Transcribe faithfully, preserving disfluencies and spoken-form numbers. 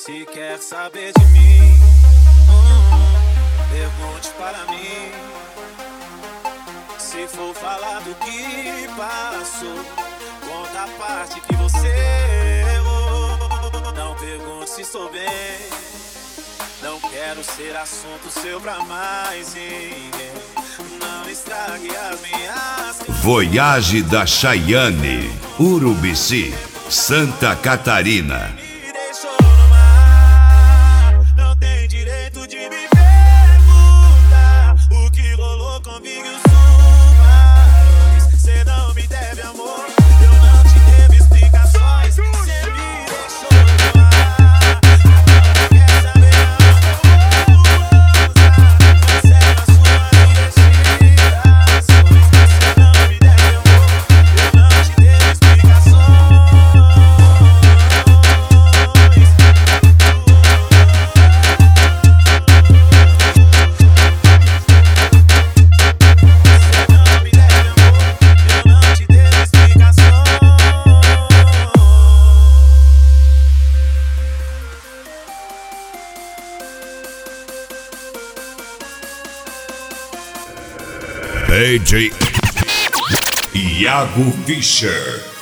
Se quer saber de mim, hum, pergunte para mim. Se for falar do que passou, conta a parte que você errou. Não pergunte se estou bem, não quero ser assunto seu pra mais ninguém. Não estrague as minhas... Voyage da Chayane, Urubici, Santa Catarina. Me deixou no mar, não tem direito de me perguntar o que rolou comigo e os tubarões. Cê não me deve amor, eu não te devo explicações. Cê me deixou no ar, agora quer saber não vou usar. Conserva suas investigações. Cê não me deve amor, eu não te devo explicações. D J Iago Fischer.